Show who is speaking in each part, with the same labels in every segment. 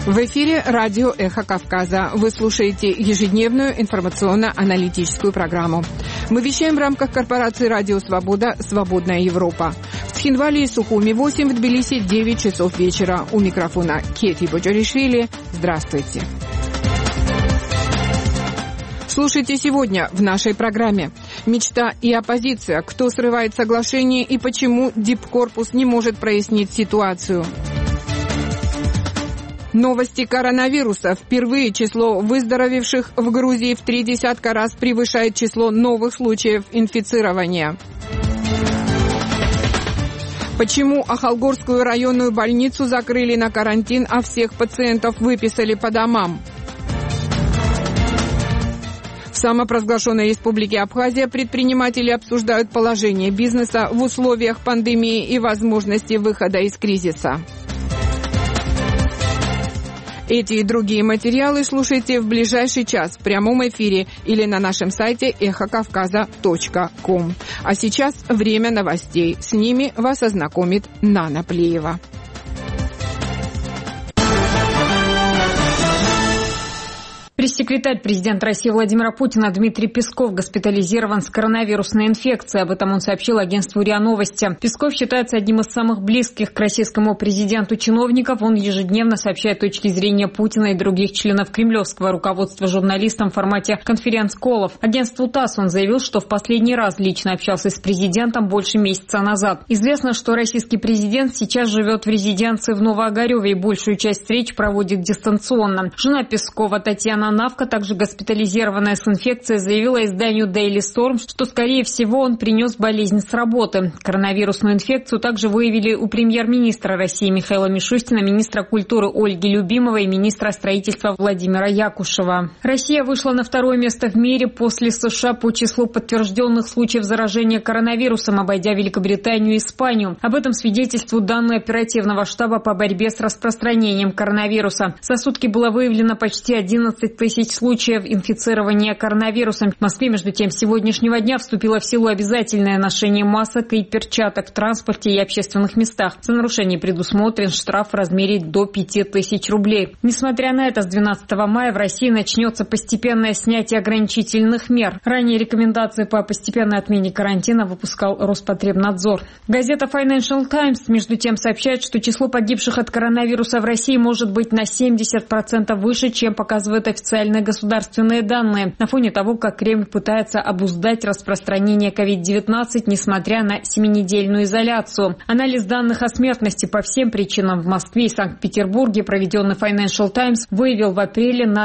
Speaker 1: В эфире радио «Эхо Кавказа». Вы слушаете ежедневную информационно-аналитическую программу. Мы вещаем в рамках корпорации «Радио Свобода. Свободная Европа». В Цхинвале и Сухуми 8, в Тбилиси 9 часов вечера. У микрофона Кети Боджаришвили. Здравствуйте. Слушайте сегодня в нашей программе. Мечта и оппозиция. Кто срывает соглашение и почему Дипкорпус не может прояснить ситуацию. Новости коронавируса. Впервые число выздоровевших в Грузии в 30 раз превышает число новых случаев инфицирования. Почему Ахалгорскую районную больницу закрыли на карантин, а всех пациентов выписали по домам? В самопровозглашенной республике Абхазия предприниматели обсуждают положение бизнеса в условиях пандемии и возможности выхода из кризиса. Эти и другие материалы слушайте в ближайший час в прямом эфире или на нашем сайте эхокавказа.ком. А сейчас время новостей. С ними вас ознакомит Нана Плеева.
Speaker 2: Пресс-секретарь президента России Владимира Путина Дмитрий Песков госпитализирован с коронавирусной инфекцией. Об этом он сообщил агентству РИА Новости. Песков считается одним из самых близких к российскому президенту чиновников. Он ежедневно сообщает точки зрения Путина и других членов кремлевского руководства журналистам в формате конференц-коллов. Агентству ТАСС он заявил, что в последний раз лично общался с президентом больше месяца назад. Известно, что российский президент сейчас живет в резиденции в Новоогареве и большую часть встреч проводит дистанционно. Жена Пескова Татьяна Навка, также госпитализированная с инфекцией, заявила изданию Daily Storm, что, скорее всего, он принес болезнь с работы. Коронавирусную инфекцию также выявили у премьер-министра России Михаила Мишустина, министра культуры Ольги Любимовой и министра строительства Владимира Якушева. Россия вышла на второе место в мире после США по числу подтвержденных случаев заражения коронавирусом, обойдя Великобританию и Испанию. Об этом свидетельствуют данные оперативного штаба по борьбе с распространением коронавируса. За сутки было выявлено почти 11 тысяч случаев инфицирования коронавирусом. В Москве, между тем, с сегодняшнего дня вступило в силу обязательное ношение масок и перчаток в транспорте и общественных местах. За нарушение предусмотрен штраф в размере до 5000 рублей. Несмотря на это, с 12 мая в России начнется постепенное снятие ограничительных мер. Ранее рекомендации по постепенной отмене карантина выпускал Роспотребнадзор. Газета Financial Times, между тем, сообщает, что число погибших от коронавируса в России может быть на 70% выше, чем показывают официальные государственные данные, на фоне того, как Кремль пытается обуздать распространение COVID-19, несмотря на 7-недельную изоляцию. Анализ данных о смертности по всем причинам в Москве и Санкт-Петербурге, проведенный Financial Times, выявил в апреле на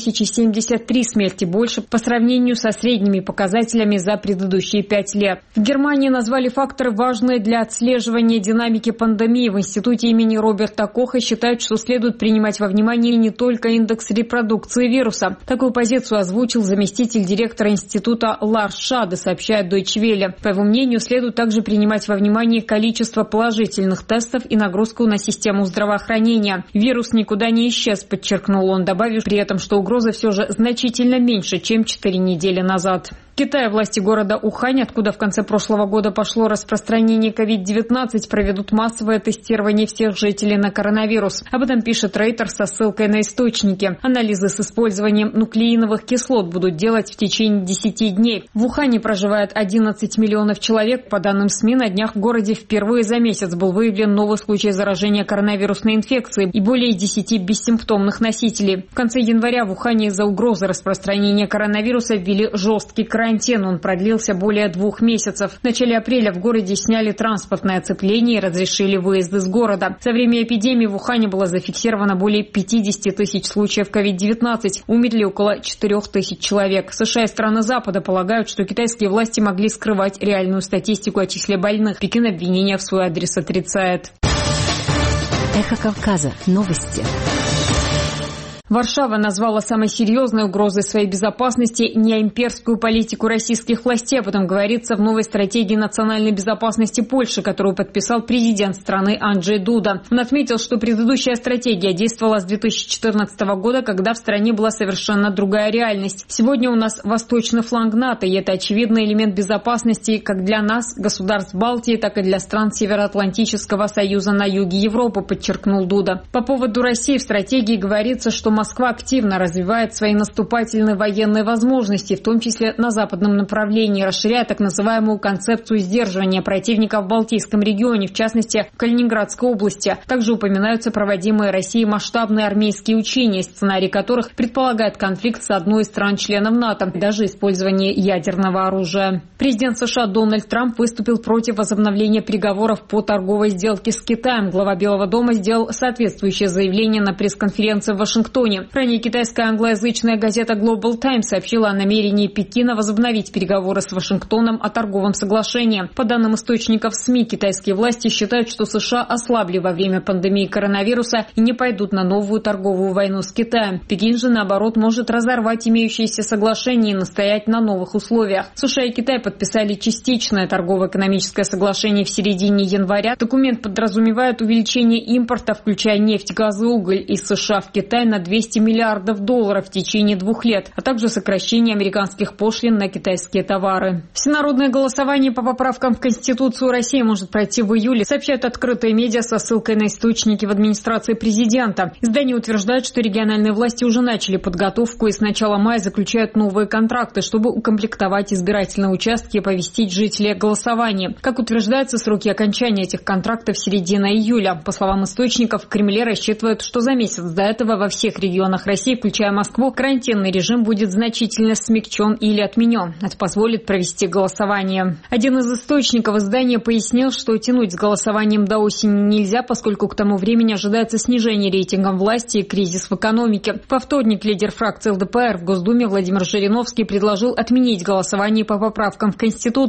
Speaker 2: 2073 смерти больше по сравнению со средними показателями за предыдущие 5 лет. В Германии назвали факторы, важные для отслеживания динамики пандемии. В институте имени Роберта Коха считают, что следует принимать во внимание не только индекс репродукции вируса. Такую позицию озвучил заместитель директора института Ларс Шаде, сообщает Deutsche Welle. По его мнению, следует также принимать во внимание количество положительных тестов и нагрузку на систему здравоохранения. Вирус никуда не исчез, подчеркнул он, добавив при этом, что угроза все же значительно меньше, чем 4 недели назад. В Китае власти города Ухань, откуда в конце прошлого года пошло распространение COVID-19, проведут массовое тестирование всех жителей на коронавирус. Об этом пишет Рейтер со ссылкой на источники. Анализы с использованием нуклеиновых кислот будут делать в течение 10 дней. В Ухане проживает 11 миллионов человек. По данным СМИ, на днях в городе впервые за месяц был выявлен новый случай заражения коронавирусной инфекцией и более 10 бессимптомных носителей. В конце января в Ухане из-за угрозы распространения коронавируса ввели жесткий карантин. Он продлился более 2 месяцев. В начале апреля в городе сняли транспортное оцепление и разрешили выезд из города. За время эпидемии в Ухане было зафиксировано более 50 тысяч случаев COVID-19. Умерли около 4 тысяч человек. США и страны Запада полагают, что китайские власти могли скрывать реальную статистику о числе больных. Пекин обвинения в свой адрес отрицает.
Speaker 3: Эхо Кавказа. Новости.
Speaker 2: Варшава назвала самой серьезной угрозой своей безопасности неимперскую политику российских властей. Об этом говорится в новой стратегии национальной безопасности Польши, которую подписал президент страны Анджей Дуда. Он отметил, что предыдущая стратегия действовала с 2014 года, когда в стране была совершенно другая реальность. Сегодня у нас восточный фланг НАТО, и это очевидный элемент безопасности как для нас, государств Балтии, так и для стран Североатлантического союза на юге Европы, подчеркнул Дуда. По поводу России в стратегии говорится, что Москва активно развивает свои наступательные военные возможности, в том числе на западном направлении, расширяя так называемую концепцию сдерживания противника в Балтийском регионе, в частности, в Калининградской области. Также упоминаются проводимые Россией масштабные армейские учения, сценарий которых предполагает конфликт с одной из стран-членов НАТО, даже использование ядерного оружия. Президент США Дональд Трамп выступил против возобновления переговоров по торговой сделке с Китаем. Глава Белого дома сделал соответствующее заявление на пресс-конференции в Вашингтоне. Ранее китайская англоязычная газета Global Times сообщила о намерении Пекина возобновить переговоры с Вашингтоном о торговом соглашении. По данным источников СМИ, китайские власти считают, что США ослабли во время пандемии коронавируса и не пойдут на новую торговую войну с Китаем. Пекин же, наоборот, может разорвать имеющиеся соглашения и настоять на новых условиях. США и Китай подписали частичное торгово-экономическое соглашение в середине января. Документ подразумевает увеличение импорта, включая нефть, газ и уголь, из США в Китай на 200 миллиардов долларов в течение 2 лет, а также сокращение американских пошлин на китайские товары. Всенародное голосование по поправкам в Конституцию России может пройти в июле, сообщают открытые медиа со ссылкой на источники в администрации президента. Издание утверждает, что региональные власти уже начали подготовку и с начала мая заключают новые контракты, чтобы укомплектовать избирательные участки и оповестить жителей о голосовании. Как утверждается, сроки окончания этих контрактов середина июля. По словам источников, в Кремле рассчитывают, что за месяц до этого во всех регионах России, включая Москву, карантинный режим будет значительно смягчен или отменен. Это позволит провести голосование. Один из источников издания пояснил, что тянуть с голосованием до осени нельзя, поскольку к тому времени ожидается снижение рейтинга власти и кризис в экономике. Во вторник лидер фракции ЛДПР в Госдуме Владимир Жириновский предложил отменить голосование по поправкам в Конституцию,